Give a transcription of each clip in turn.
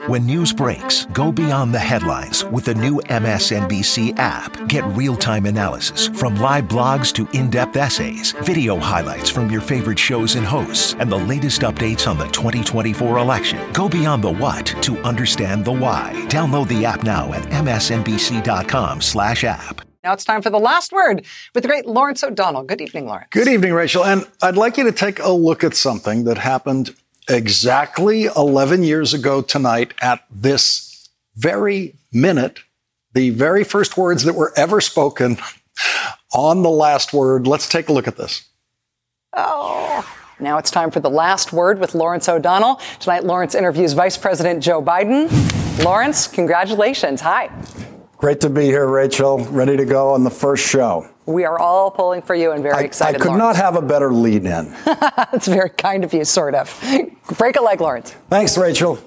When news breaks, go beyond the headlines with the new MSNBC app. Get real-time analysis from live blogs to in-depth essays, video highlights from your favorite shows and hosts, and the latest updates on the 2024 election. Go beyond the what to understand the why. Download the app now at msnbc.com/app. Now it's time for The Last Word with the great Lawrence O'Donnell. Good evening, Lawrence. Good evening, Rachel. And I'd like you to take a look at something that happened exactly 11 years ago tonight at this very minute, the very first words that were ever spoken on The Last Word. Let's take a look at this. Oh, now it's time for The Last Word with Lawrence O'Donnell. Tonight, Lawrence interviews Vice President Joe Biden. Lawrence, congratulations. Hi. Great to be here, Rachel. Ready to go on the first show. We are all pulling for you and very excited, I could Lawrence. not have a better lead-in. That's very kind of you, sort of. Break a leg, Lawrence. Thanks, Rachel.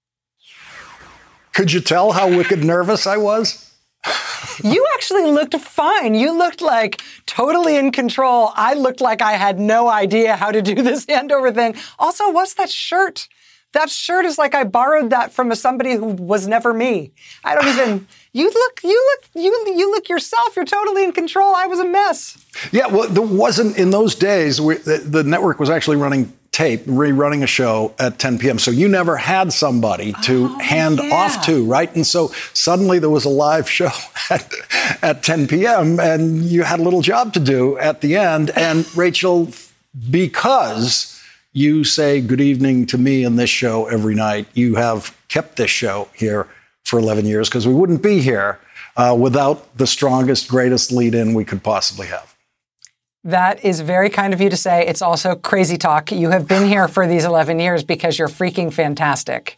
Could you tell how wicked nervous I was? You actually looked fine. You looked like totally in control. I looked like I had no idea how to do this handover thing. Also, what's that shirt? That shirt is like I borrowed that from somebody who was never me. I don't even. You look yourself. You're totally in control. I was a mess. Yeah, well, there wasn't in those days. The network was actually running tape, rerunning a show at 10 p.m. So you never had somebody to hand off to, right? And so suddenly there was a live show at 10 p.m. and you had a little job to do at the end. And Rachel, because you say good evening to me in this show every night, you have kept this show here for 11 years because we wouldn't be here without the strongest, greatest lead-in we could possibly have. That is very kind of you to say. It's also crazy talk. You have been here for these 11 years because you're freaking fantastic.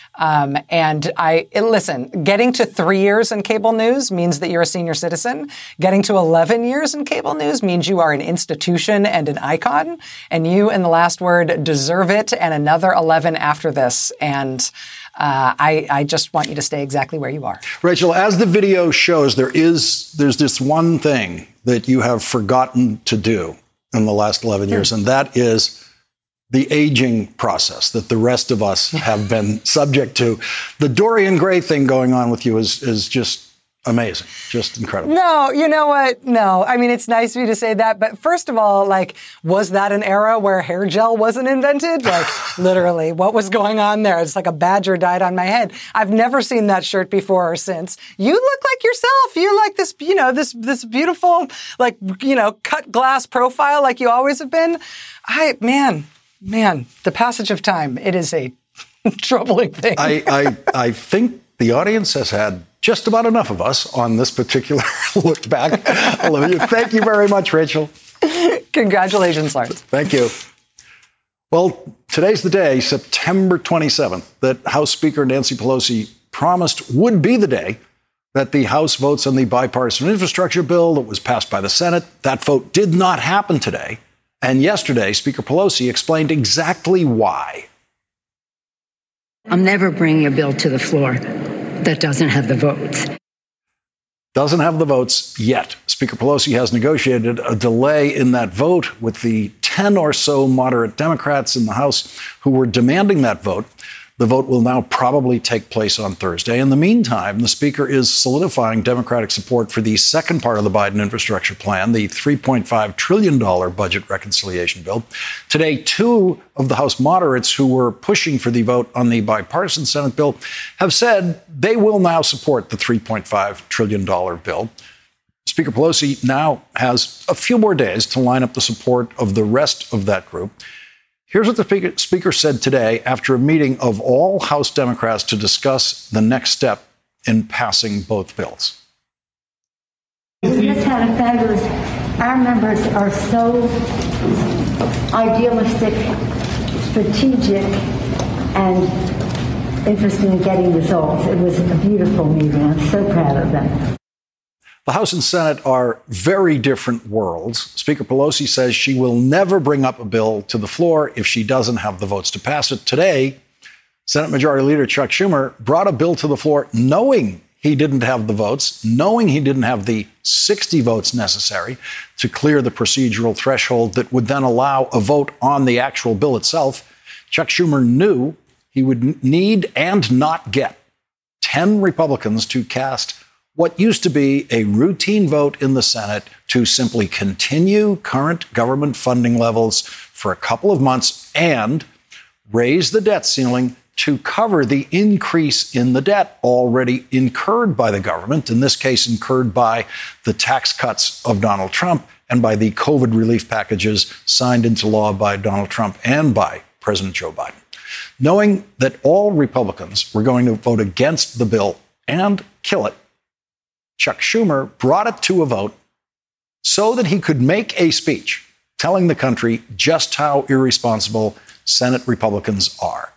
Listen, getting to 3 years in cable news means that you're a senior citizen. Getting to 11 years in cable news means you are an institution and an icon. And you, in The Last Word, deserve it and another 11 after this. And I just want you to stay exactly where you are. Rachel, as the video shows, there's this one thing that you have forgotten to do in the last 11 years, and that is the aging process that the rest of us have been subject to. The Dorian Gray thing going on with you is just amazing, just incredible. No, you know what? No. I mean, it's nice of you to say that. But first of all, was that an era where hair gel wasn't invented? Literally, what was going on there? It's like a badger died on my head. I've never seen that shirt before or since. You look like yourself. You're like this, this beautiful, cut glass profile like you always have been. Man, the passage of time, it is a troubling thing. I think the audience has had just about enough of us on this particular look back. Thank you very much, Rachel. Congratulations, Lawrence. Thank you. Well, today's the day, September 27th, that House Speaker Nancy Pelosi promised would be the day that the House votes on the bipartisan infrastructure bill that was passed by the Senate. That vote did not happen today. And yesterday, Speaker Pelosi explained exactly why. I'm never bringing a bill to the floor that doesn't have the votes. Doesn't have the votes yet. Speaker Pelosi has negotiated a delay in that vote with the 10 or so moderate Democrats in the House who were demanding that vote. The vote will now probably take place on Thursday. In the meantime, the Speaker is solidifying Democratic support for the second part of the Biden infrastructure plan, the $3.5 trillion budget reconciliation bill. Today, two of the House moderates who were pushing for the vote on the bipartisan Senate bill have said they will now support the $3.5 trillion bill. Speaker Pelosi now has a few more days to line up the support of the rest of that group. Here's what the Speaker said today after a meeting of all House Democrats to discuss the next step in passing both bills. We just had a fabulous, our members are so idealistic, strategic, and interested in getting results. It was a beautiful meeting. I'm so proud of them. The House and Senate are very different worlds. Speaker Pelosi says she will never bring up a bill to the floor if she doesn't have the votes to pass it. Today, Senate Majority Leader Chuck Schumer brought a bill to the floor knowing he didn't have the votes, knowing he didn't have the 60 votes necessary to clear the procedural threshold that would then allow a vote on the actual bill itself. Chuck Schumer knew he would need and not get 10 Republicans to cast what used to be a routine vote in the Senate to simply continue current government funding levels for a couple of months and raise the debt ceiling to cover the increase in the debt already incurred by the government, in this case incurred by the tax cuts of Donald Trump and by the COVID relief packages signed into law by Donald Trump and by President Joe Biden. Knowing that all Republicans were going to vote against the bill and kill it, Chuck Schumer brought it to a vote so that he could make a speech telling the country just how irresponsible Senate Republicans are.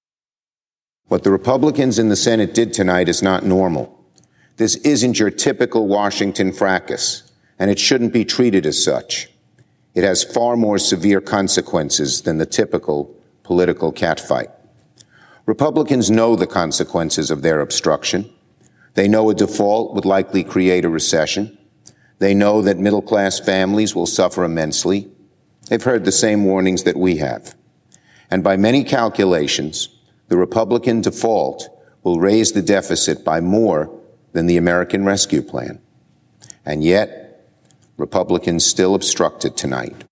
What the Republicans in the Senate did tonight is not normal. This isn't your typical Washington fracas, and it shouldn't be treated as such. It has far more severe consequences than the typical political catfight. Republicans know the consequences of their obstruction. They know a default would likely create a recession. They know that middle-class families will suffer immensely. They've heard the same warnings that we have. And by many calculations, the Republican default will raise the deficit by more than the American Rescue Plan. And yet, Republicans still obstructed tonight.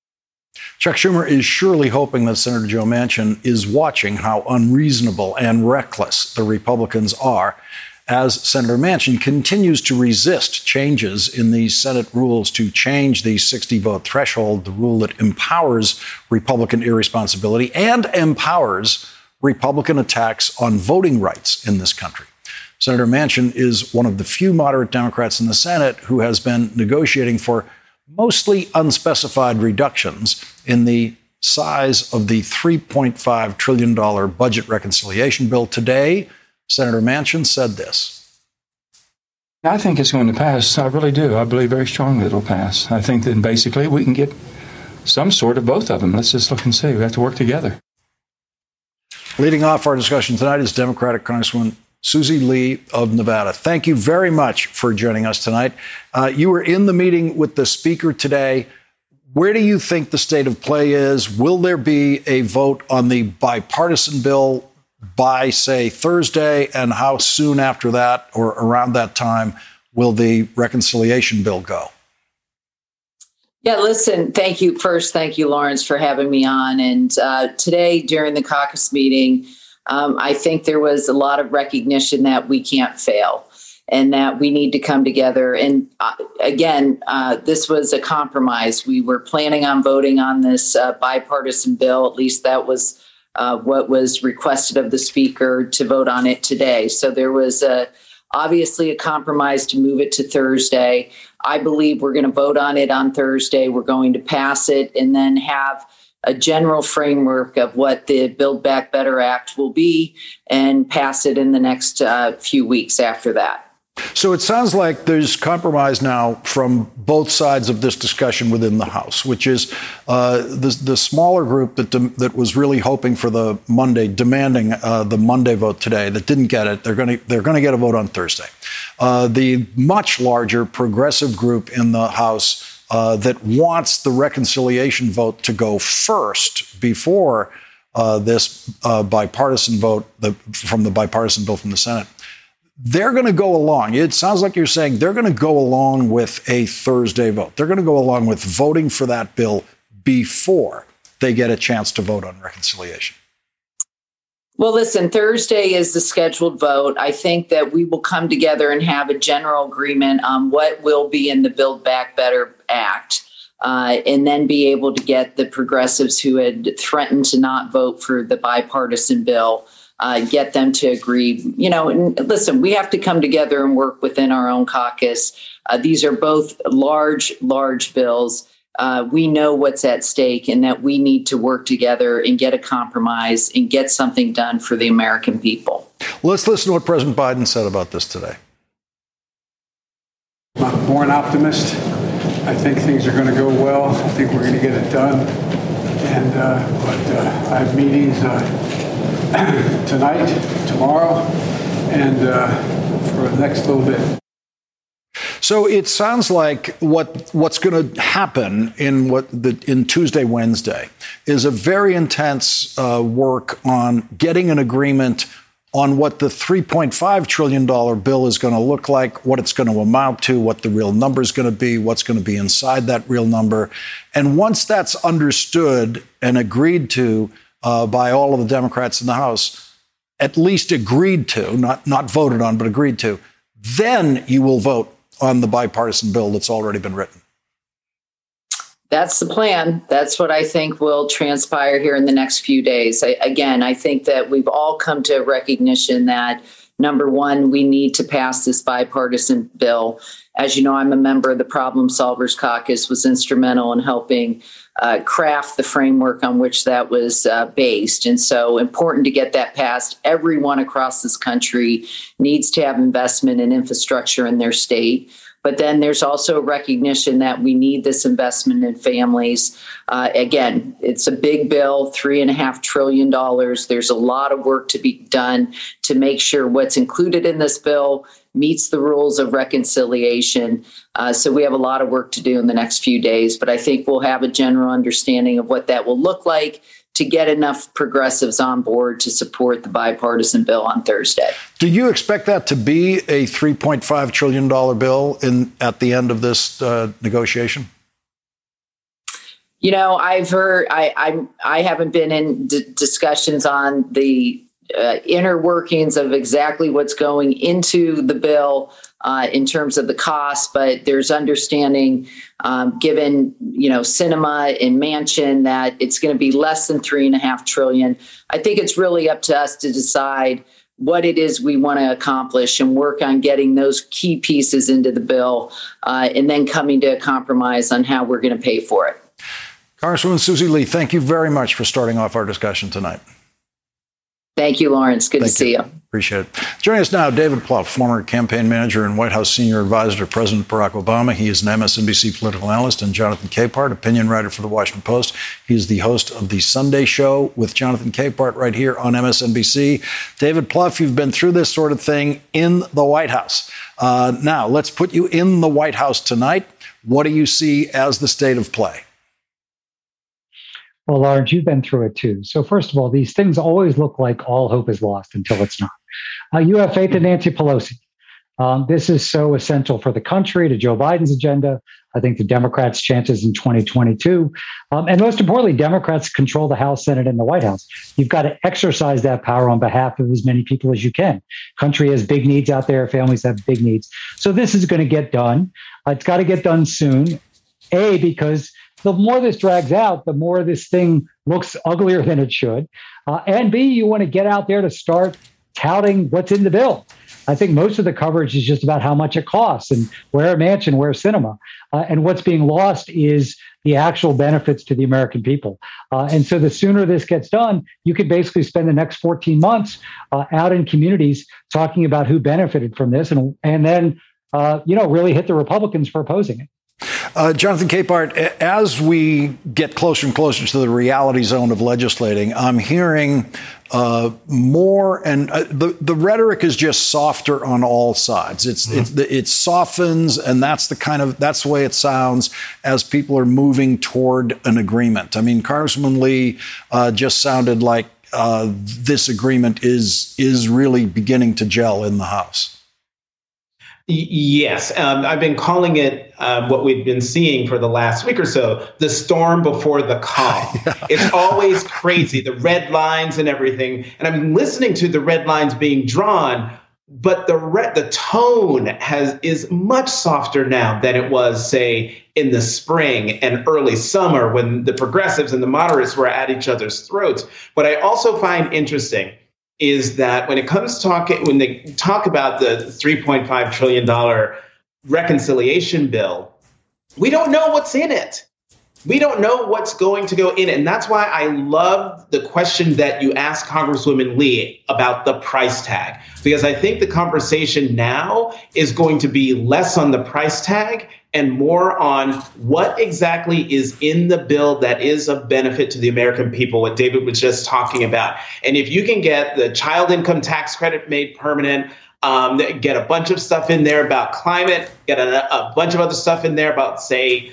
Chuck Schumer is surely hoping that Senator Joe Manchin is watching how unreasonable and reckless the Republicans are, as Senator Manchin continues to resist changes in the Senate rules to change the 60-vote threshold, the rule that empowers Republican irresponsibility and empowers Republican attacks on voting rights in this country. Senator Manchin is one of the few moderate Democrats in the Senate who has been negotiating for mostly unspecified reductions in the size of the $3.5 trillion budget reconciliation bill. Today, Senator Manchin said this. I think it's going to pass. I really do. I believe very strongly it'll pass. I think that basically we can get some sort of both of them. Let's just look and see. We have to work together. Leading off our discussion tonight is Democratic Congresswoman Susie Lee of Nevada. Thank you very much for joining us tonight. You were in the meeting with the Speaker today. Where do you think the state of play is? Will there be a vote on the bipartisan bill by, say, Thursday? And how soon after that or around that time will the reconciliation bill go? Yeah, listen, thank you. First, thank you, Lawrence, for having me on. And today during the caucus meeting, I think there was a lot of recognition that we can't fail and that we need to come together. And again, this was a compromise. We were planning on voting on this bipartisan bill. At least that was what was requested of the Speaker to vote on it today. So there was obviously a compromise to move it to Thursday. I believe we're going to vote on it on Thursday. We're going to pass it and then have a general framework of what the Build Back Better Act will be and pass it in the next few weeks after that. So it sounds like there's compromise now from both sides of this discussion within the House, which is the smaller group that was really hoping for the Monday, demanding the Monday vote today, that didn't get it. They're going to get a vote on Thursday. The much larger progressive group in the House that wants the reconciliation vote to go first before this bipartisan vote from the bipartisan bill from the Senate. They're going to go along. It sounds like you're saying they're going to go along with a Thursday vote. They're going to go along with voting for that bill before they get a chance to vote on reconciliation. Well, listen, Thursday is the scheduled vote. I think that we will come together and have a general agreement on what will be in the Build Back Better Act, and then be able to get the progressives who had threatened to not vote for the bipartisan bill, get them to agree. You know, and listen, we have to come together and work within our own caucus. These are both large bills. We know what's at stake and that we need to work together and get a compromise and get something done for the American people. Let's listen to what President Biden said about this today. I'm a born optimist. I think things are going to go well. I think we're going to get it done. And I have meetings tonight, tomorrow, and for the next little bit. So it sounds like what's going to happen in Tuesday, Wednesday is a very intense work on getting an agreement on what the $3.5 trillion bill is going to look like, what it's going to amount to, what the real number is going to be, what's going to be inside that real number. And once that's understood and agreed to by all of the Democrats in the House, at least agreed to, not voted on, but agreed to, then you will vote on the bipartisan bill that's already been written. That's the plan. That's what I think will transpire here in the next few days. I think that we've all come to a recognition that, number one, we need to pass this bipartisan bill. As you know, I'm a member of the Problem Solvers Caucus, was instrumental in helping craft the framework on which that was based. And so important to get that passed. Everyone across this country needs to have investment in infrastructure in their state. But then there's also a recognition that we need this investment in families. Again, it's a big bill, $3.5 trillion. There's a lot of work to be done to make sure what's included in this bill meets the rules of reconciliation. So we have a lot of work to do in the next few days. But I think we'll have a general understanding of what that will look like to get enough progressives on board to support the bipartisan bill on Thursday. Do you expect that to be a $3.5 trillion bill at the end of this negotiation? You know, I've heard, I haven't been in discussions on the inner workings of exactly what's going into the bill in terms of the cost, but there's understanding given, Sinema and Manchin that it's going to be less than $3.5 trillion. I think it's really up to us to decide what it is we want to accomplish and work on getting those key pieces into the bill and then coming to a compromise on how we're going to pay for it. Congresswoman Susie Lee, thank you very much for starting off our discussion tonight. Thank you, Lawrence. Good to see you. Appreciate it. Joining us now, David Plouffe, former campaign manager and White House senior advisor to President Barack Obama. He is an MSNBC political analyst, and Jonathan Capehart, opinion writer for The Washington Post. He is the host of The Sunday Show with Jonathan Capehart right here on MSNBC. David Plouffe, you've been through this sort of thing in the White House. Now, let's put you in the White House tonight. What do you see as the state of play? Well, Lawrence, you've been through it too. So first of all, these things always look like all hope is lost until it's not. You have faith in Nancy Pelosi. This is so essential for the country, to Joe Biden's agenda. I think the Democrats' chances in 2022. And most importantly, Democrats control the House, Senate, and the White House. You've got to exercise that power on behalf of as many people as you can. Country has big needs out there. Families have big needs. So this is going to get done. It's got to get done soon. Because the more this drags out, the more this thing looks uglier than it should. And B, you want to get out there to start touting what's in the bill. I think most of the coverage is just about how much it costs and where Manchin, where Sinema. And what's being lost is the actual benefits to the American people. And so the sooner this gets done, you could basically spend the next 14 months out in communities talking about who benefited from this and then, really hit the Republicans for opposing it. Jonathan Capehart, as we get closer and closer to the reality zone of legislating, I'm hearing more, and the rhetoric is just softer on all sides. It softens, and that's the way it sounds as people are moving toward an agreement. I mean, Congresswoman Lee just sounded like this agreement is really beginning to gel in the House. Yes, I've been calling it what we've been seeing for the last week or so, the storm before the calm. It's always crazy, the red lines and everything. And I'm listening to the red lines being drawn, but the tone is much softer now than it was, say, in the spring and early summer when the progressives and the moderates were at each other's throats. What I also find interesting is that when they talk about the $3.5 trillion reconciliation bill, we don't know what's in it. We don't know what's going to go in it. And that's why I love the question that you asked Congresswoman Lee about the price tag, because I think the conversation now is going to be less on the price tag and more on what exactly is in the bill that is of benefit to the American people, what David was just talking about. And if you can get the child income tax credit made permanent, get a bunch of stuff in there about climate, get a bunch of other stuff in there about, say,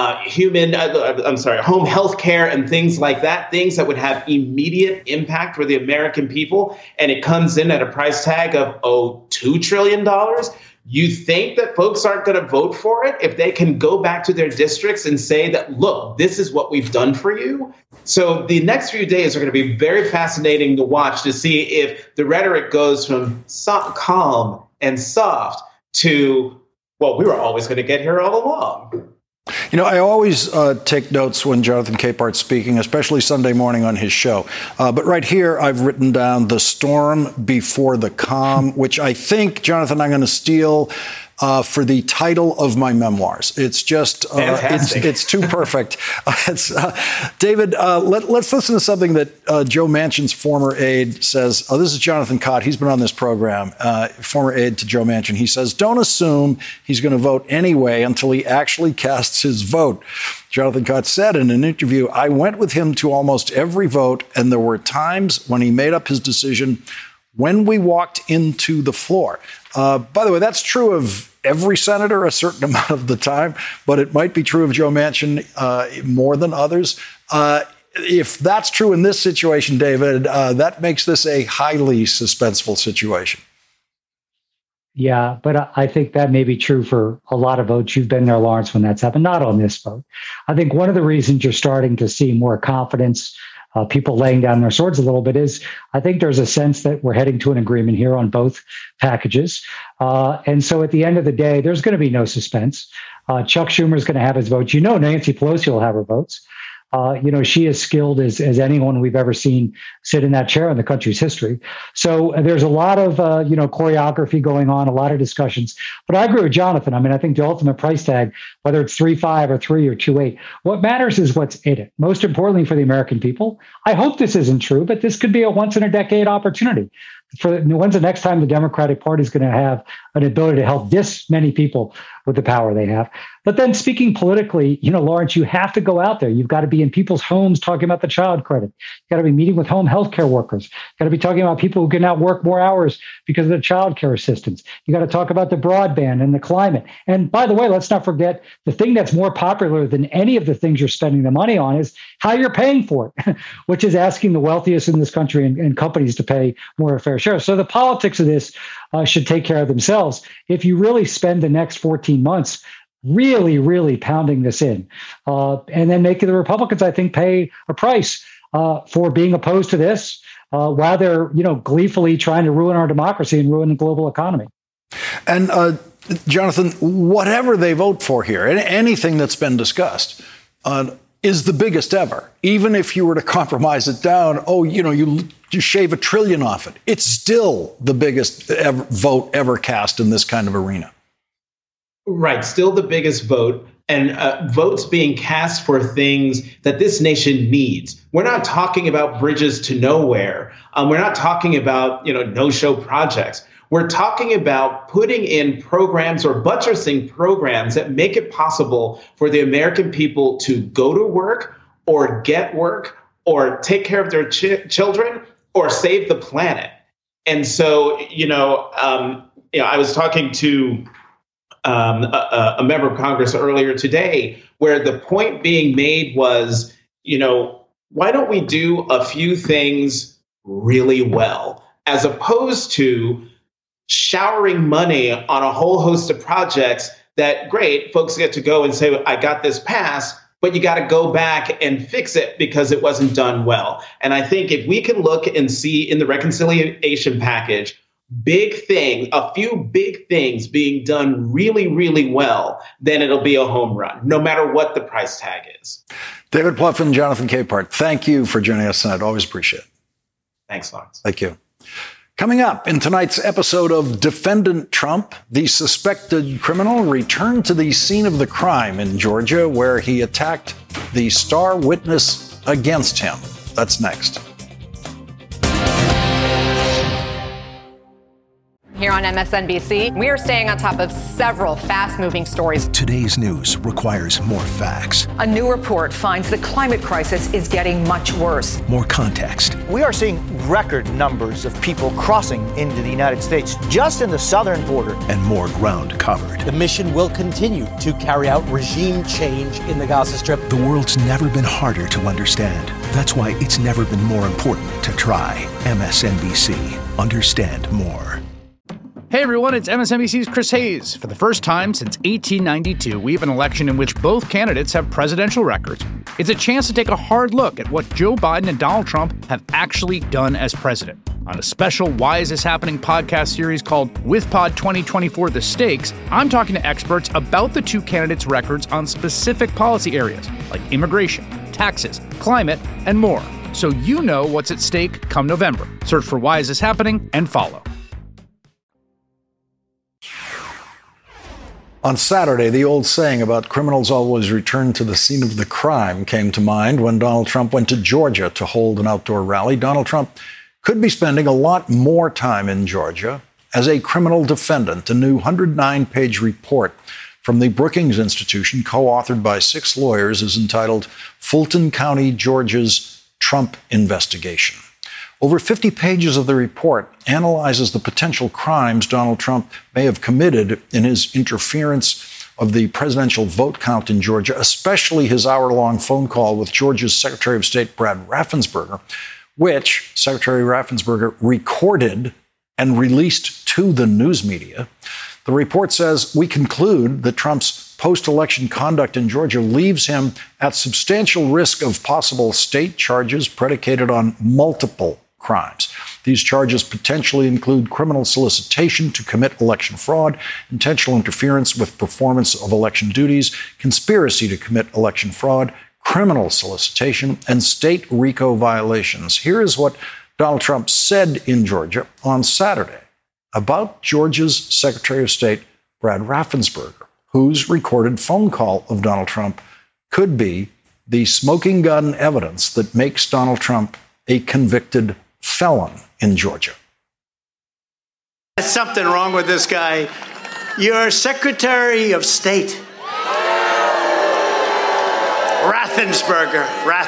home health care and things like that, things that would have immediate impact for the American people. And it comes in at a price tag of, $2 trillion. You think that folks aren't going to vote for it if they can go back to their districts and say that, look, this is what we've done for you? So the next few days are going to be very fascinating to watch to see if the rhetoric goes from calm and soft to, well, we were always going to get here all along. You know, I always take notes when Jonathan Capehart's speaking, especially Sunday morning on his show. But right here, I've written down the storm before the calm, which I think, Jonathan, I'm going to steal for the title of my memoirs. It's just, it's too perfect. David, let's listen to something that Joe Manchin's former aide says. This is Jonathan Cott. He's been on this program, former aide to Joe Manchin. He says, don't assume he's going to vote anyway until he actually casts his vote. Jonathan Cott said in an interview, I went with him to almost every vote, and there were times when he made up his decision when we walked into the floor. By the way, that's true of every senator a certain amount of the time, but it might be true of Joe Manchin more than others. If that's true in this situation, David, that makes this a highly suspenseful situation. Yeah, but I think that may be true for a lot of votes. You've been there, Lawrence, when that's happened, not on this vote. I think one of the reasons you're starting to see more confidence, people laying down their swords a little bit, is I think there's a sense that we're heading to an agreement here on both packages. And so at the end of the day, there's going to be no suspense. Chuck Schumer is going to have his votes. Nancy Pelosi will have her votes. She is skilled as anyone we've ever seen sit in that chair in the country's history. So there's a lot of, choreography going on, a lot of discussions. But I agree with Jonathan. I mean, I think the ultimate price tag, whether it's 3.5 or 3 or 2.8, what matters is what's in it. Most importantly for the American people, I hope this isn't true, but this could be a once in a decade opportunity. When's the next time the Democratic Party is going to have an ability to help this many people with the power they have? But then speaking politically, Lawrence, you have to go out there. You've got to be in people's homes talking about the child credit. You've got to be meeting with home health care workers. You've got to be talking about people who can now work more hours because of the child care assistance. You got to talk about the broadband and the climate. And by the way, let's not forget the thing that's more popular than any of the things you're spending the money on is how you're paying for it, which is asking the wealthiest in this country and companies to pay more fair share. So the politics of this should take care of themselves. If you really spend the next 14 months really, really pounding this in, and then making the Republicans, I think, pay a price for being opposed to this, while they're, gleefully trying to ruin our democracy and ruin the global economy. And Jonathan, whatever they vote for here, anything that's been discussed, is the biggest ever. Even if you were to compromise it down, you shave $1 trillion off it, it's still the biggest vote ever cast in this kind of arena. Right. Still the biggest vote, and votes being cast for things that this nation needs. We're not talking about bridges to nowhere. We're not talking about, no-show projects. We're talking about putting in programs or buttressing programs that make it possible for the American people to go to work or get work or take care of their children or save the planet. And so, I was talking to a member of Congress earlier today where the point being made was, why don't we do a few things really well as opposed to showering money on a whole host of projects that, great, folks get to go and say, I got this passed, but you got to go back and fix it because it wasn't done well. And I think if we can look and see in the reconciliation package, a few big things being done really, really well, then it'll be a home run, no matter what the price tag is. David Plouffe and Jonathan Capehart, thank you for joining us tonight. Always appreciate it. Thanks, Lawrence. Thank you. Coming up in tonight's episode of Defendant Trump, the suspected criminal returned to the scene of the crime in Georgia where he attacked the star witness against him. That's next. Here on MSNBC, we are staying on top of several fast-moving stories. Today's news requires more facts. A new report finds the climate crisis is getting much worse. More context. We are seeing record numbers of people crossing into the United States just in the southern border. And more ground covered. The mission will continue to carry out regime change in the Gaza Strip. The world's never been harder to understand. That's why it's never been more important to try MSNBC. Understand more. Hey everyone, it's MSNBC's Chris Hayes. For the first time since 1892, we have an election in which both candidates have presidential records. It's a chance to take a hard look at what Joe Biden and Donald Trump have actually done as president. On a special Why Is This Happening podcast series called With Pod 2024 The Stakes, I'm talking to experts about the two candidates' records on specific policy areas like immigration, taxes, climate, and more. So you know what's at stake come November. Search for Why Is This Happening and follow. On Saturday, the old saying about criminals always return to the scene of the crime came to mind when Donald Trump went to Georgia to hold an outdoor rally. Donald Trump could be spending a lot more time in Georgia as a criminal defendant. A new 109-page report from the Brookings Institution, co-authored by 6 lawyers, is entitled Fulton County, Georgia's Trump Investigation. Over 50 pages of the report analyzes the potential crimes Donald Trump may have committed in his interference of the presidential vote count in Georgia, especially his hour-long phone call with Georgia's Secretary of State Brad Raffensperger, which Secretary Raffensperger recorded and released to the news media. The report says, we conclude that Trump's post-election conduct in Georgia leaves him at substantial risk of possible state charges predicated on multiple crimes. These charges potentially include criminal solicitation to commit election fraud, intentional interference with performance of election duties, conspiracy to commit election fraud, criminal solicitation, and state RICO violations. Here is what Donald Trump said in Georgia on Saturday about Georgia's Secretary of State, Brad Raffensperger, whose recorded phone call of Donald Trump could be the smoking gun evidence that makes Donald Trump a convicted felon in Georgia. There's something wrong with this guy. You're Secretary of State. Raffensperger.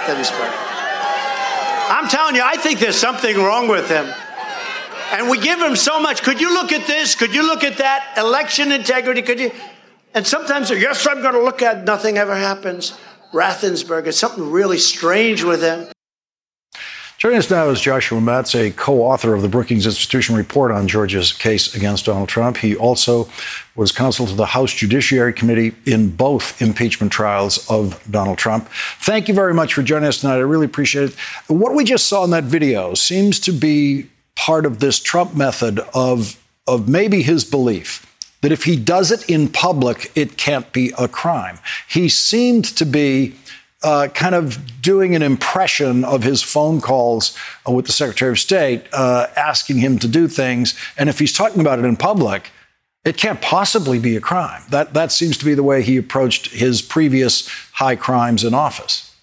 I'm telling you, I think there's something wrong with him. And we give him so much. Could you look at this? Could you look at that? Election integrity, could you? And sometimes, yes, I'm going to look at, nothing ever happens. Raffensperger, something really strange with him. Joining us now is Joshua Matz, a co-author of the Brookings Institution report on Georgia's case against Donald Trump. He also was counsel to the House Judiciary Committee in both impeachment trials of Donald Trump. Thank you very much for joining us tonight. I really appreciate it. What we just saw in that video seems to be part of this Trump method of maybe his belief that if he does it in public, it can't be a crime. He seemed to be kind of doing an impression of his phone calls with the Secretary of State, asking him to do things. And if he's talking about it in public, it can't possibly be a crime. That seems to be the way he approached his previous high crimes in office.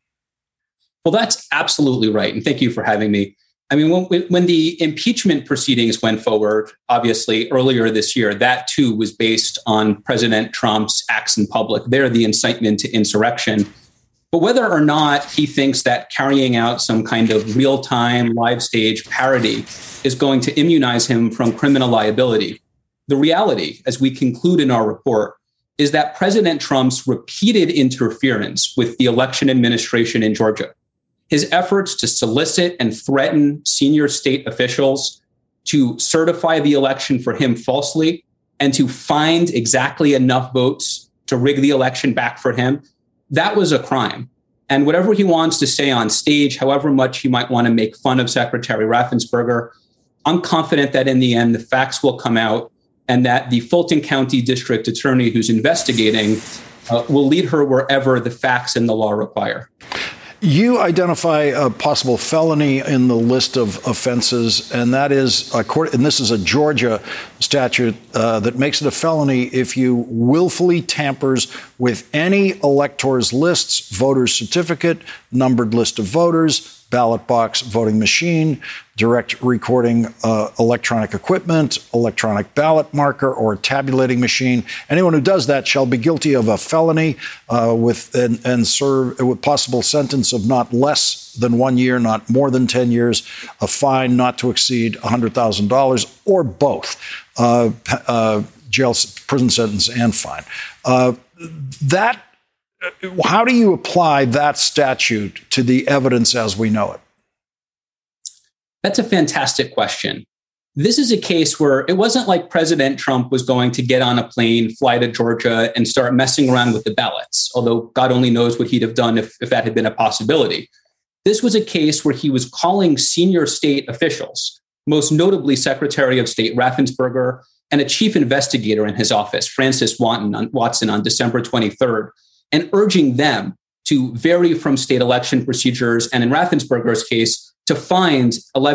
Well, that's absolutely right. And thank you for having me. I mean, when the impeachment proceedings went forward, obviously earlier this year, that too was based on President Trump's acts in public. They're the incitement to insurrection. But whether or not he thinks that carrying out some kind of real-time live stage parody is going to immunize him from criminal liability, the reality, as we conclude in our report, is that President Trump's repeated interference with the election administration in Georgia, his efforts to solicit and threaten senior state officials to certify the election for him falsely and to find exactly enough votes to rig the election back for him, that was a crime. And whatever he wants to say on stage, however much he might want to make fun of Secretary Raffensperger, I'm confident that in the end, the facts will come out and that the Fulton County District Attorney who's investigating will lead her wherever the facts and the law require. You identify a possible felony in the list of offenses, and that is, and this is a Georgia statute that makes it a felony if you willfully tampers with any elector's lists, voter's certificate, numbered list of voters, ballot box, voting machine, direct recording electronic equipment, electronic ballot marker, or tabulating machine. Anyone who does that shall be guilty of a felony and serve with possible sentence of not less than 1 year, not more than 10 years, a fine not to exceed $100,000, or both, jail, prison sentence, and fine. How do you apply that statute to the evidence as we know it? That's a fantastic question. This is a case where it wasn't like President Trump was going to get on a plane, fly to Georgia, and start messing around with the ballots, although God only knows what he'd have done if that had been a possibility. This was a case where he was calling senior state officials, most notably Secretary of State Raffensperger and a chief investigator in his office, Francis Watson, on December 23rd, and urging them to vary from state election procedures, and in Raffensperger's case, to find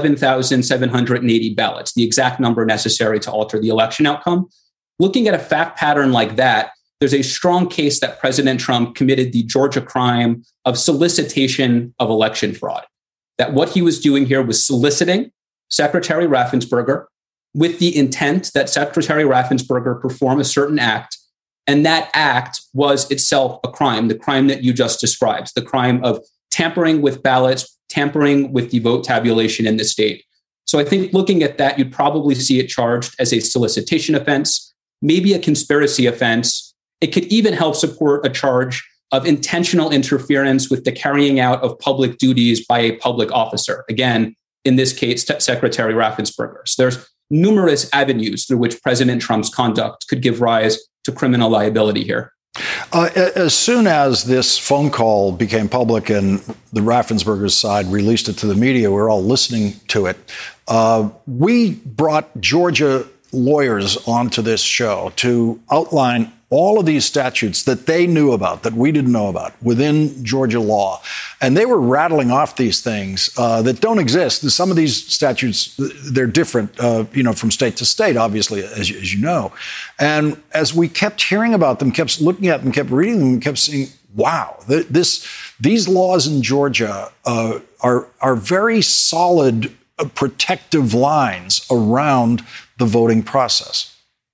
11,780 ballots, the exact number necessary to alter the election outcome. Looking at a fact pattern like that, there's a strong case that President Trump committed the Georgia crime of solicitation of election fraud, that what he was doing here was soliciting Secretary Raffensperger with the intent that Secretary Raffensperger perform a certain act. And that act was itself a crime, the crime that you just described, the crime of tampering with ballots, tampering with the vote tabulation in the state. So I think looking at that, you'd probably see it charged as a solicitation offense, maybe a conspiracy offense. It could even help support a charge of intentional interference with the carrying out of public duties by a public officer. Again, in this case, Secretary Raffensperger. So there's numerous avenues through which President Trump's conduct could give rise to criminal liability here. As soon as this phone call became public and the Raffensperger's side released it to the media, we were all listening to it. We brought Georgia lawyers onto this show to outline all of these statutes that they knew about, that we didn't know about, within Georgia law. And they were rattling off these things that don't exist. Some of these statutes, they're different, from state to state, obviously, as you know. And as we kept hearing about them, kept looking at them, kept reading them, kept seeing, wow, these laws in Georgia are very solid protective lines around the voting process.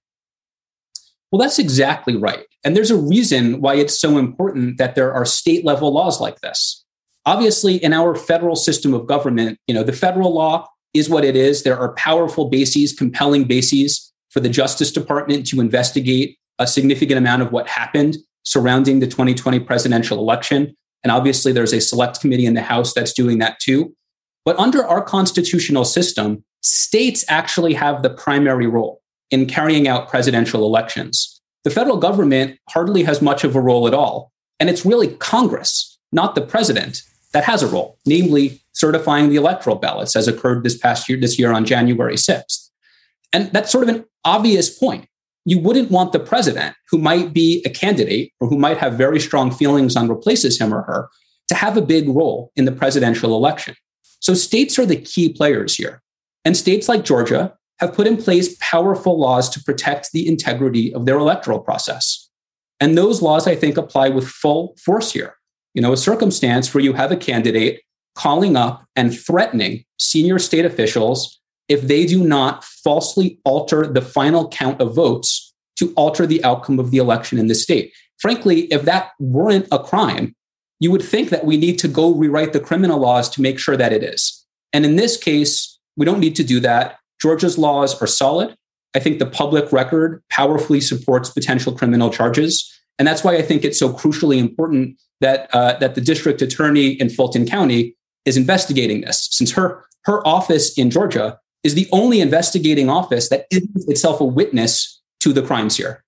Well, that's exactly right. And there's a reason why it's so important that there are state level laws like this. Obviously, in our federal system of government, the federal law is what it is. There are powerful bases, compelling bases for the Justice Department to investigate a significant amount of what happened surrounding the 2020 presidential election. And obviously, there's a select committee in the House that's doing that too. But under our constitutional system, states actually have the primary role in carrying out presidential elections. The federal government hardly has much of a role at all. And it's really Congress, not the president, that has a role, namely certifying the electoral ballots, as occurred this year on January 6th. And that's sort of an obvious point. You wouldn't want the president, who might be a candidate or who might have very strong feelings on replaces him or her, to have a big role in the presidential election. So states are the key players here. And states like Georgia have put in place powerful laws to protect the integrity of their electoral process. And those laws, I think, apply with full force here. A circumstance where you have a candidate calling up and threatening senior state officials if they do not falsely alter the final count of votes to alter the outcome of the election in the state. Frankly, if that weren't a crime, you would think that we need to go rewrite the criminal laws to make sure that it is. And in this case, we don't need to do that. Georgia's laws are solid. I think the public record powerfully supports potential criminal charges. And that's why I think it's so crucially important that the district attorney in Fulton County is investigating this, since her office in Georgia is the only investigating office that is itself a witness to the crimes here.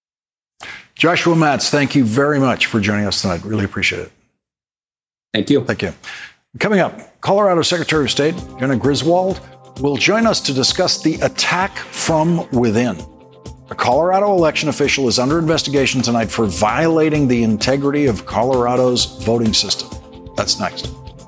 Joshua Matz, thank you very much for joining us tonight. Really appreciate it. Thank you. Thank you. Coming up, Colorado Secretary of State Jena Griswold will join us to discuss the attack from within. A Colorado election official is under investigation tonight for violating the integrity of Colorado's voting system. That's next.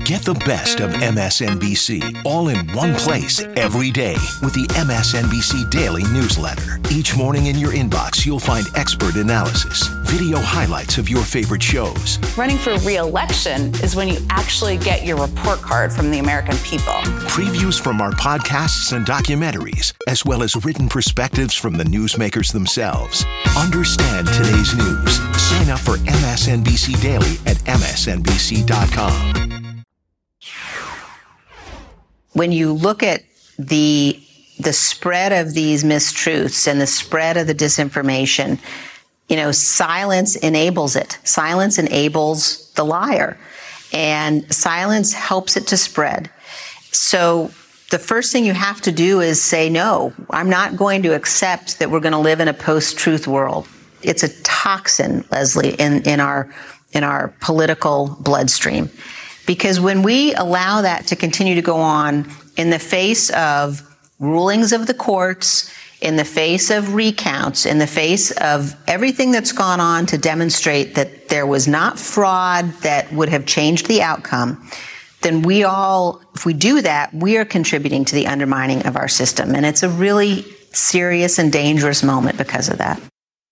Get the best of MSNBC all in one place every day with the MSNBC Daily Newsletter. Each morning in your inbox, you'll find expert analysis, video highlights of your favorite shows. Running for re-election is when you actually get your report card from the American people. Previews from our podcasts and documentaries, as well as written perspectives from the newsmakers themselves. Understand today's news. Sign up for MSNBC Daily at msnbc.com. When you look at the spread of these mistruths and the spread of the disinformation, silence enables it. Silence enables the liar, and silence helps it to spread. So the first thing you have to do is say, no, I'm not going to accept that we're going to live in a post-truth world. It's a toxin, Leslie, in our political bloodstream. Because when we allow that to continue to go on in the face of rulings of the courts, in the face of recounts, in the face of everything that's gone on to demonstrate that there was not fraud that would have changed the outcome, then if we do that, we are contributing to the undermining of our system. And it's a really serious and dangerous moment because of that.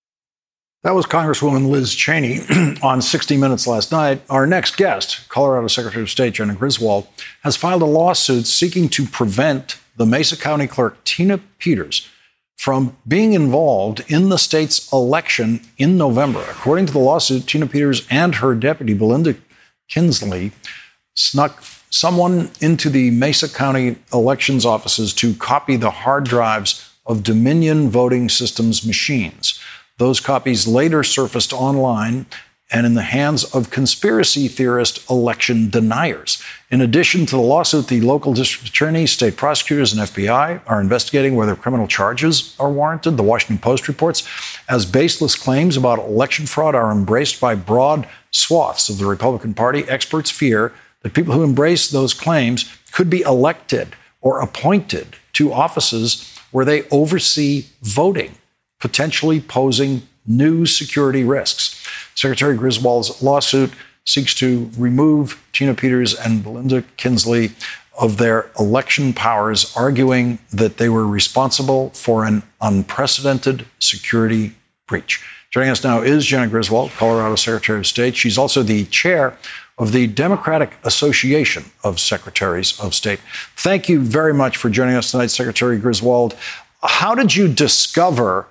That was Congresswoman Liz Cheney on 60 Minutes last night. Our next guest, Colorado Secretary of State Jena Griswold, has filed a lawsuit seeking to prevent the Mesa County Clerk Tina Peters from being involved in the state's election in November. According to the lawsuit, Tina Peters and her deputy, Belinda Kinsley, snuck someone into the Mesa County elections offices to copy the hard drives of Dominion voting systems machines. Those copies later surfaced online and in the hands of conspiracy theorist election deniers. In addition to the lawsuit, the local district attorney, state prosecutors, and FBI are investigating whether criminal charges are warranted. The Washington Post reports as baseless claims about election fraud are embraced by broad swaths of the Republican Party. Experts fear that people who embrace those claims could be elected or appointed to offices where they oversee voting, potentially posing new security risks. Secretary Griswold's lawsuit seeks to remove Tina Peters and Belinda Kinsley of their election powers, arguing that they were responsible for an unprecedented security breach. Joining us now is Jena Griswold, Colorado Secretary of State. She's also the chair of the Democratic Association of Secretaries of State. Thank you very much for joining us tonight, Secretary Griswold. How did you discover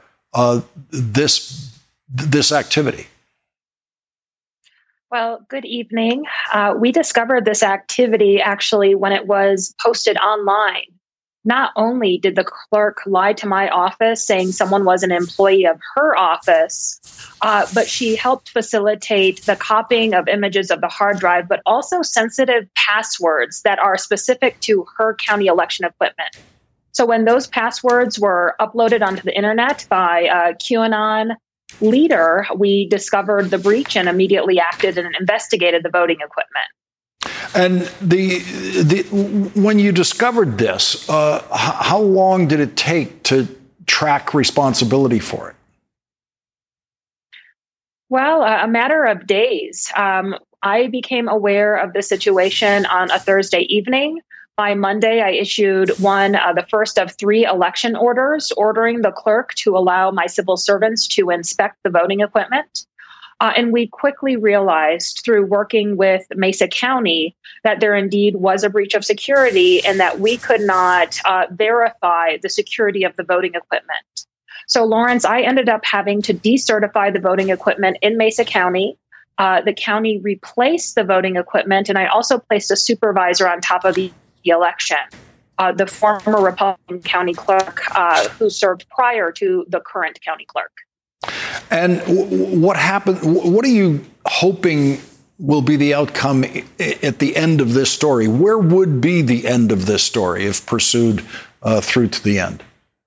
this activity? Well, good evening. We discovered this activity actually when it was posted online. Not only did the clerk lie to my office saying someone was an employee of her office, but she helped facilitate the copying of images of the hard drive, but also sensitive passwords that are specific to her county election equipment. So when those passwords were uploaded onto the internet by a QAnon leader, we discovered the breach and immediately acted and investigated the voting equipment. And when you discovered this, how long did it take to track responsibility for it? Well, a matter of days. I became aware of the situation on a Thursday evening. By Monday, I issued the first of 3 election orders, ordering the clerk to allow my civil servants to inspect the voting equipment. And we quickly realized through working with Mesa County that there indeed was a breach of security and that we could not verify the security of the voting equipment. So, Lawrence, I ended up having to decertify the voting equipment in Mesa County. The county replaced the voting equipment, and I also placed a supervisor on top of the election, the former Republican county clerk who served prior to the current county clerk. And what happened? What are you hoping will be the outcome at the end of this story? Where would be the end of this story if pursued through to the end?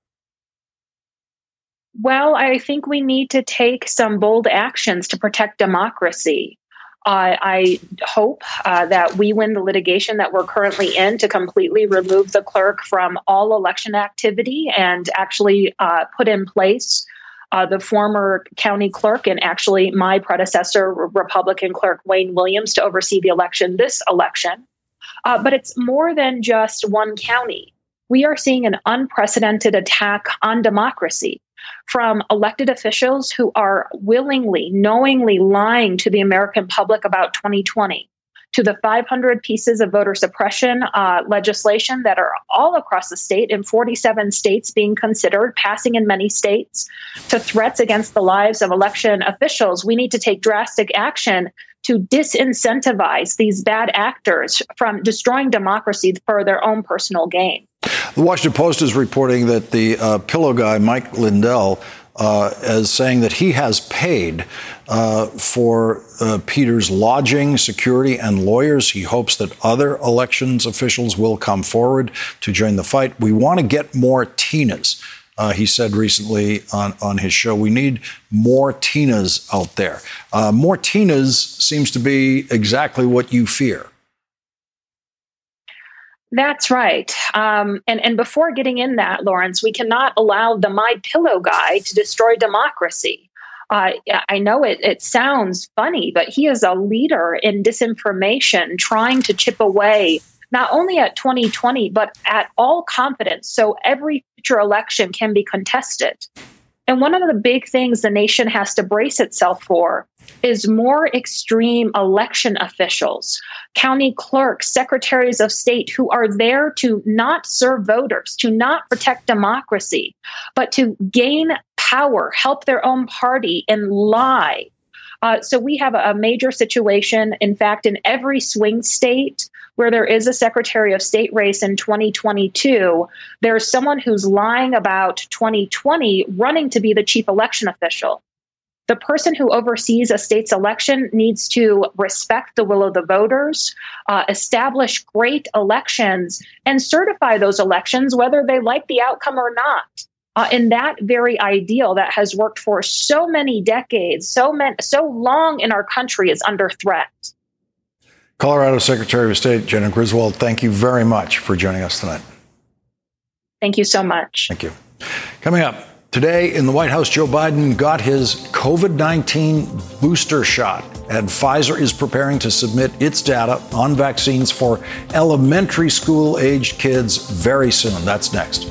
Well, I think we need to take some bold actions to protect democracy. I hope that we win the litigation that we're currently in to completely remove the clerk from all election activity and actually put in place the former county clerk and actually my predecessor, Republican clerk Wayne Williams, to oversee the election, this election. But it's more than just one county. We are seeing an unprecedented attack on democracy from elected officials who are willingly, knowingly lying to the American public about 2020, to the 500 pieces of voter suppression legislation that are all across the state in 47 states being considered, passing in many states, to threats against the lives of election officials. We need to take drastic action to disincentivize these bad actors from destroying democracy for their own personal gain. The Washington Post is reporting that the pillow guy, Mike Lindell, is saying that he has paid for Peter's lodging, security, and lawyers. He hopes that other elections officials will come forward to join the fight. We want to get more Tinas. He said recently on his show, we need more Tinas out there. More Tinas seems to be exactly what you fear. That's right. And before getting in that, Lawrence, we cannot allow the My Pillow guy to destroy democracy. I know it sounds funny, but he is a leader in disinformation, trying to chip away not only at 2020, but at all confidence, so every future election can be contested. And one of the big things the nation has to brace itself for is more extreme election officials, county clerks, secretaries of state who are there to not serve voters, to not protect democracy, but to gain power, help their own party, and lie. So we have a major situation, in fact, in every swing state where there is a Secretary of State race in 2022, there's someone who's lying about 2020 running to be the chief election official. The person who oversees a state's election needs to respect the will of the voters, establish great elections, and certify those elections whether they like the outcome or not. And that very ideal that has worked for so many decades, so long in our country, is under threat. Colorado Secretary of State Jena Griswold, thank you very much for joining us tonight. Thank you so much. Thank you. Coming up today in the White House, Joe Biden got his COVID-19 booster shot, and Pfizer is preparing to submit its data on vaccines for elementary school-aged kids very soon. That's next.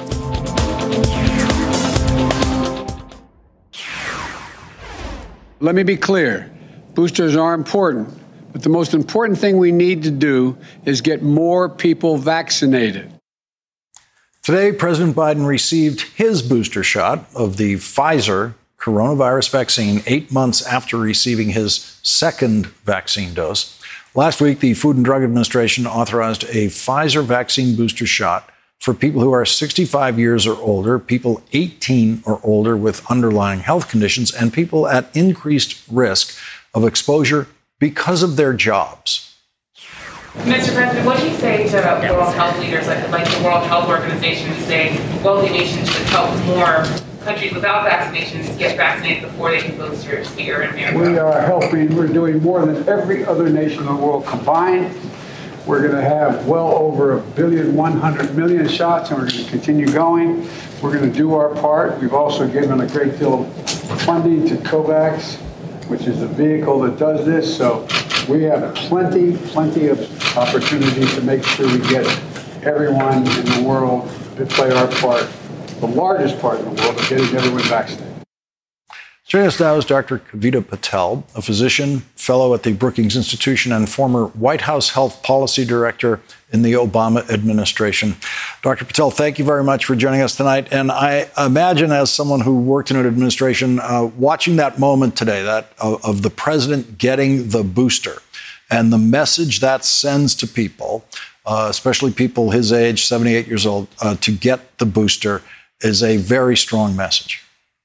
Let me be clear. Boosters are important, but the most important thing we need to do is get more people vaccinated. Today, President Biden received his booster shot of the Pfizer coronavirus vaccine 8 months after receiving his second vaccine dose. Last week, the Food and Drug Administration authorized a Pfizer vaccine booster shot for people who are 65 years or older, people 18 or older with underlying health conditions, and people at increased risk of exposure because of their jobs. Mr. President, what do you say to world health leaders like the World Health Organization who say wealthy nations should help more countries without vaccinations get vaccinated before they can booster here in America? We are helping. We're doing more than every other nation in the world combined. We're going to have well over 1.1 billion shots, and we're going to continue going. We're going to do our part. We've also given a great deal of funding to COVAX, which is the vehicle that does this. So we have plenty of opportunities to make sure we get everyone in the world to play our part, the largest part in the world of getting everyone vaccinated. Joining us now is Dr. Kavita Patel, a physician, fellow at the Brookings Institution, and former White House Health Policy Director in the Obama administration. Dr. Patel, thank you very much for joining us tonight. And I imagine, as someone who worked in an administration, watching that moment today, that of the president getting the booster and the message that sends to people, especially people his age, 78 years old, to get the booster is a very strong message.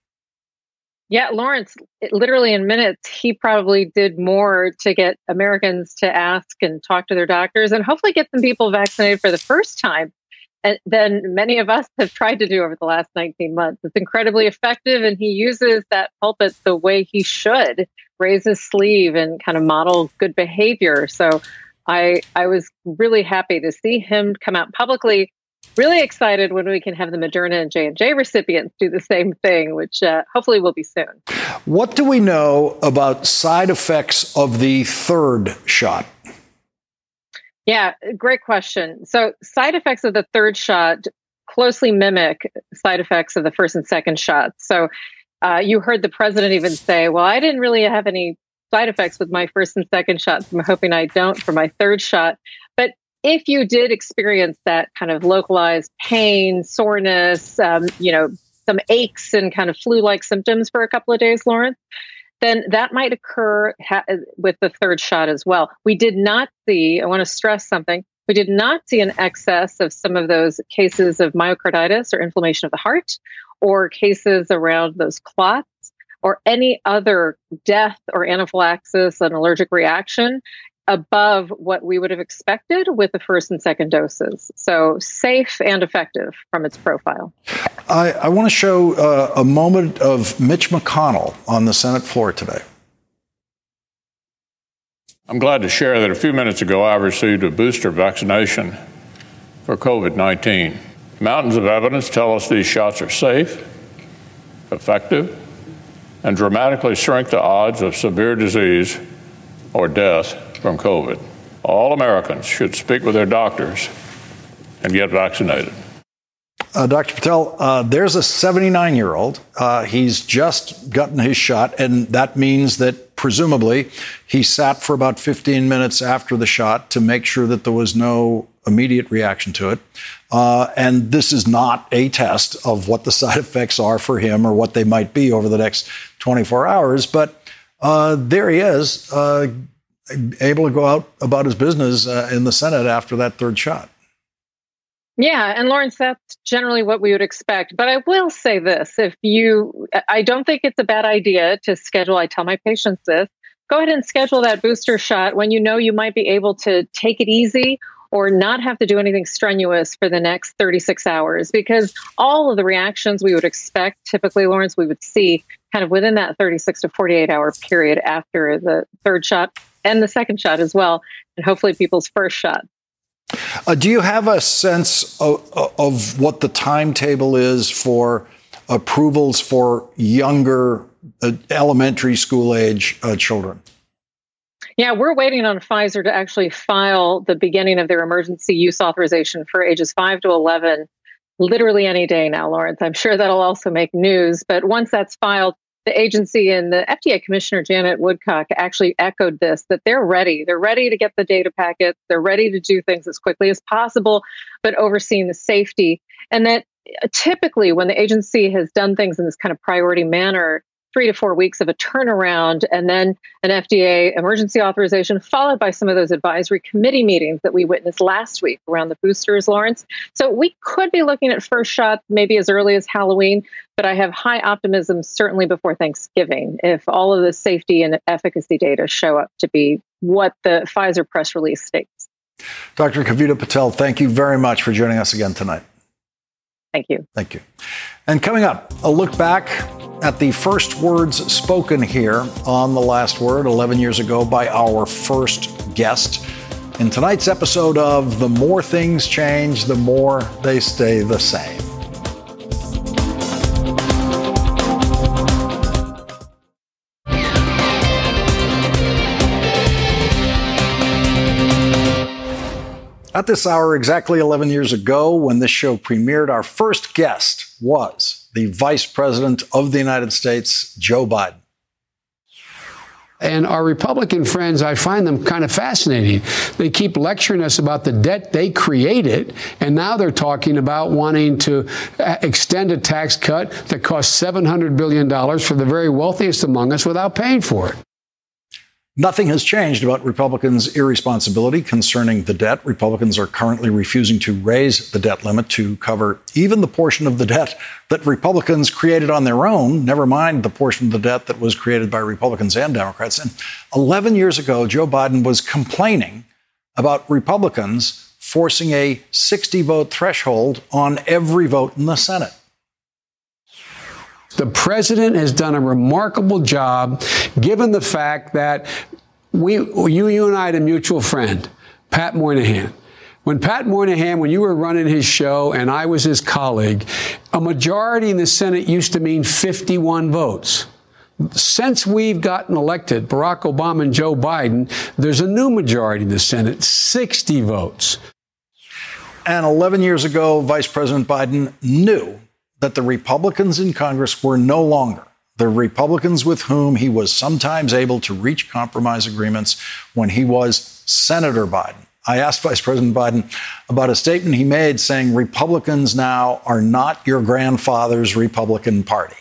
Yeah, Lawrence, literally in minutes, he probably did more to get Americans to ask and talk to their doctors and hopefully get some people vaccinated for the first time than many of us have tried to do over the last 19 months. It's incredibly effective, and he uses that pulpit the way he should, raise his sleeve and kind of model good behavior. So I was really happy to see him come out publicly. Really excited when we can have the Moderna and J&J recipients do the same thing, which hopefully will be soon. What do we know about side effects of the third shot? Yeah, great question. So side effects of the third shot closely mimic side effects of the first and second shots. So you heard the president even say, well, I didn't really have any side effects with my first and second shots. I'm hoping I don't for my third shot. But if you did experience that kind of localized pain, soreness, some aches and kind of flu-like symptoms for a couple of days, Lawrence, then that might occur with the third shot as well. We did not see, I want to stress something, we did not see an excess of some of those cases of myocarditis or inflammation of the heart, or cases around those clots, or any other death or anaphylaxis, an allergic reaction above what we would have expected with the first and second doses. So safe and effective from its profile. I want to show a moment of Mitch McConnell on the Senate floor today. I'm glad to share that a few minutes ago I received a booster vaccination for COVID-19. Mountains of evidence tell us these shots are safe, effective, and dramatically shrink the odds of severe disease or death from COVID. All Americans should speak with their doctors and get vaccinated. Dr. Patel, there's a 79-year-old. He's just gotten his shot, and that means that presumably he sat for about 15 minutes after the shot to make sure that there was no immediate reaction to it. And this is not a test of what the side effects are for him or what they might be over the next 24 hours. But there he is, able to go out about his business in the Senate after that third shot. Yeah, and Lawrence, that's generally what we would expect. But I will say this, I don't think it's a bad idea to schedule, I tell my patients this, go ahead and schedule that booster shot when you know you might be able to take it easy or not have to do anything strenuous for the next 36 hours, because all of the reactions we would expect, typically, Lawrence, we would see kind of within that 36 to 48 hour period after the third shot and the second shot as well, and hopefully people's first shot. Do you have a sense of what the timetable is for approvals for younger elementary school age children? Yeah, we're waiting on Pfizer to actually file the beginning of their emergency use authorization for ages 5 to 11 literally any day now, Lawrence. I'm sure that'll also make news. But once that's filed, the agency and the FDA Commissioner Janet Woodcock actually echoed this, that they're ready. They're ready to get the data packets. They're ready to do things as quickly as possible, but overseeing the safety. And that typically when the agency has done things in this kind of priority manner, 3 to 4 weeks of a turnaround and then an FDA emergency authorization, followed by some of those advisory committee meetings that we witnessed last week around the boosters, Lawrence. So we could be looking at first shots maybe as early as Halloween, but I have high optimism certainly before Thanksgiving if all of the safety and efficacy data show up to be what the Pfizer press release states. Dr. Kavita Patel, thank you very much for joining us again tonight. Thank you. Thank you. And coming up, a look back at the first words spoken here on The Last Word 11 years ago by our first guest. In tonight's episode of The More Things Change, the More They Stay the Same. At this hour, exactly 11 years ago, when this show premiered, our first guest was the Vice President of the United States, Joe Biden. And our Republican friends, I find them kind of fascinating. They keep lecturing us about the debt they created, and now they're talking about wanting to extend a tax cut that costs $700 billion for the very wealthiest among us without paying for it. Nothing has changed about Republicans' irresponsibility concerning the debt. Republicans are currently refusing to raise the debt limit to cover even the portion of the debt that Republicans created on their own, never mind the portion of the debt that was created by Republicans and Democrats. And 11 years ago, Joe Biden was complaining about Republicans forcing a 60-vote threshold on every vote in the Senate. The president has done a remarkable job, given the fact that you and I had a mutual friend, Pat Moynihan. When you were running his show and I was his colleague, a majority in the Senate used to mean 51 votes. Since we've gotten elected, Barack Obama and Joe Biden, there's a new majority in the Senate, 60 votes. And 11 years ago, Vice President Biden knew that the Republicans in Congress were no longer the Republicans with whom he was sometimes able to reach compromise agreements when he was Senator Biden. I asked Vice President Biden about a statement he made saying Republicans now are not your grandfather's Republican Party.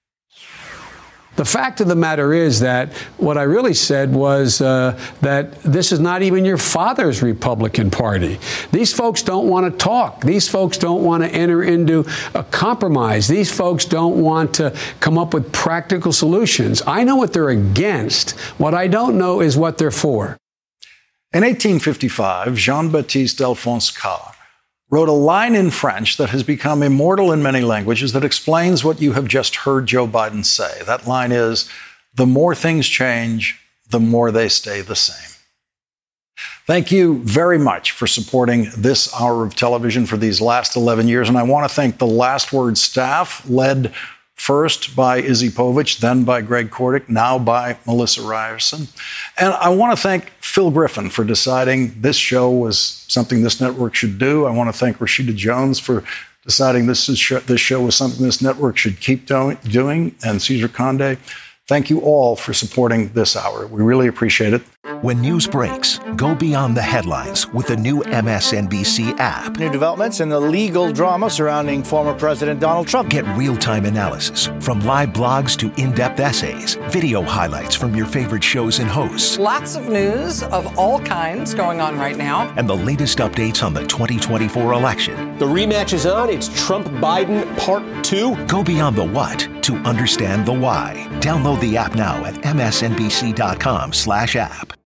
The fact of the matter is that what I really said was that this is not even your father's Republican Party. These folks don't want to talk. These folks don't want to enter into a compromise. These folks don't want to come up with practical solutions. I know what they're against. What I don't know is what they're for. In 1855, Jean-Baptiste Alphonse Karr wrote a line in French that has become immortal in many languages that explains what you have just heard Joe Biden say. That line is, the more things change, the more they stay the same. Thank you very much for supporting this hour of television for these last 11 years. And I want to thank the Last Word staff, led first by Izzy Povich, then by Greg Kordick, now by Melissa Ryerson. And I want to thank Phil Griffin for deciding this show was something this network should do. I want to thank Rashida Jones for deciding this show was something this network should keep doing, and Cesar Conde. Thank you all for supporting this hour. We really appreciate it. When news breaks, go beyond the headlines with the new MSNBC app. New developments in the legal drama surrounding former President Donald Trump. Get real-time analysis from live blogs to in-depth essays, video highlights from your favorite shows and hosts. Lots of news of all kinds going on right now. And the latest updates on the 2024 election. The rematch is on. It's Trump-Biden Part 2. Go beyond the what to understand the why. Download the app now at msnbc.com/app.